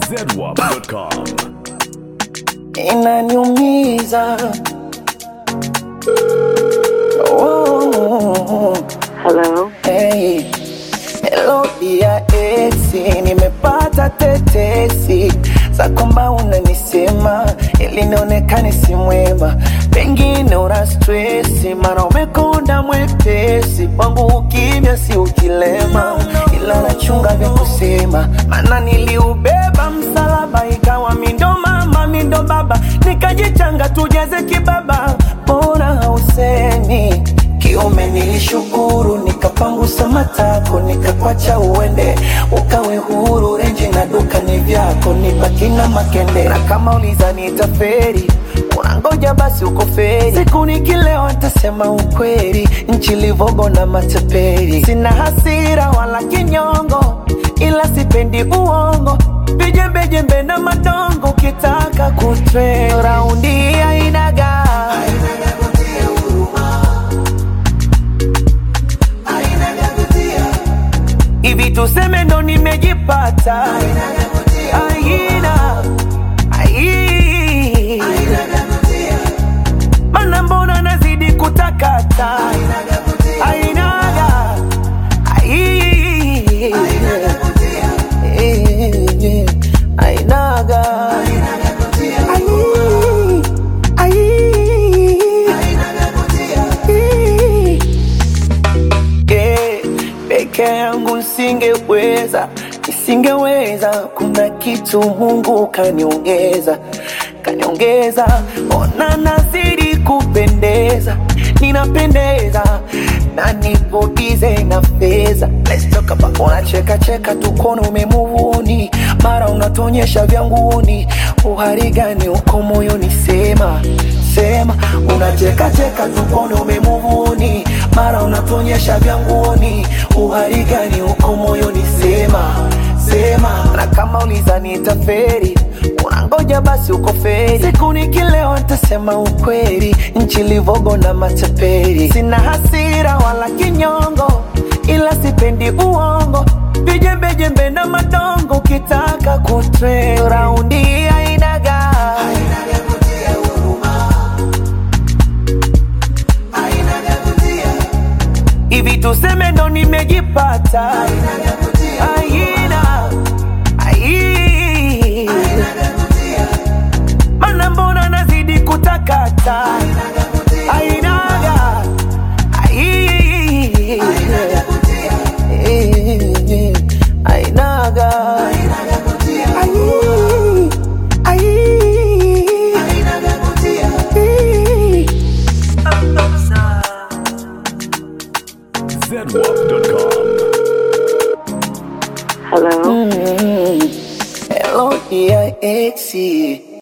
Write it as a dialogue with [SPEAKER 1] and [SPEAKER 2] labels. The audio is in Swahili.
[SPEAKER 1] zedwap.com.
[SPEAKER 2] Inaniumiza. Oh,
[SPEAKER 3] Hello.
[SPEAKER 2] hey. Hello dia esi, nimepata tetesi za kwamba unanisema ili nionekane si mwema, pengine una stresi, mara umekonda mwepesi kwangu, ukimya si ukilema, ila nachunga vya kusema, maana niliubeba msalaba, ikawa mindo mama mindo baba, nikajichanga tujeze kibaba, bora hausemi kiume. Nilishukuru nikapangusa matako, nikakwacha uende ukawe huru, renji na duka ni vyako, nibaki na makende. Na kama uliza nitaferi, unangoja basi uko feri, siku nikilewa nitasema ukweli, nchi livogo na matapeli. Sina hasira wala kinyongo, ila sipendi uongo, vijembejembe na madongo, ukitaka kutre raundi hainaga hivi, tuseme ndo nimejipata. Aina mana mbona nazidi kutakata. Ainaga ainaga peke yangu nisingeweza, kuna kitu Mungu kaniongeza, ona nazidi kupendeza, ninapendeza na nipo bize na feza. Let's talk about, unacheka cheka tukono umemuvuni, mara unatonyesha vyanguni, uhari gani uko moyoni? Sema unacheka cheka tukono umemuvuni, mara unatonyesha vyanguni, uhari gani uko moyoni? Sema na kama uliza nitaferi, unangoja basi uko feri, siku nikilewa nitasema ukweli, nchi livogo na matapeli. Sina hasira wala kinyongo, ila sipendi uongo, vijembejembe na madongo, ukitaka kutre raundi hainaga hivi, tuseme ndo nimejipata. Mana mbona nazidi kutakata. Ainaga
[SPEAKER 1] zedwap.com.
[SPEAKER 3] Hello.
[SPEAKER 2] Hello dear exi,